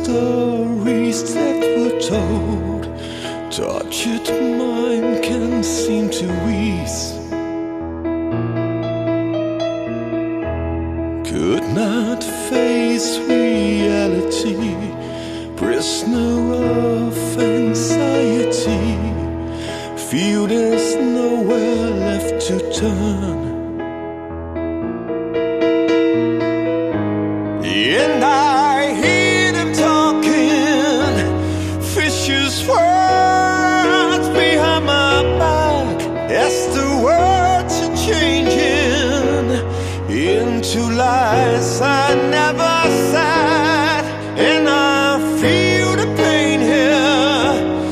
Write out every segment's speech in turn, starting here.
stories that were told. Tortured mind can seem to ease. Could not face reality, prisoner of anxiety. Feel there's nowhere left to turn. And I hear them talking vicious words behind my back as the words are changing into lies I never said. And I feel the pain here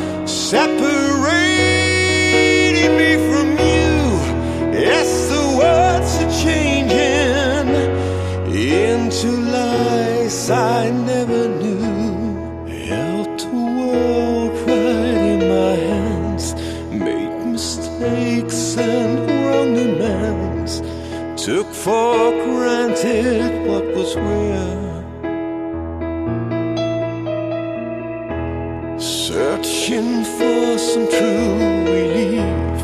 separating me from you as the words are changing into lies I never knew. Held the world right in my hands, made mistakes and wrong demands, took for granted what was rare. Searching for some true relief,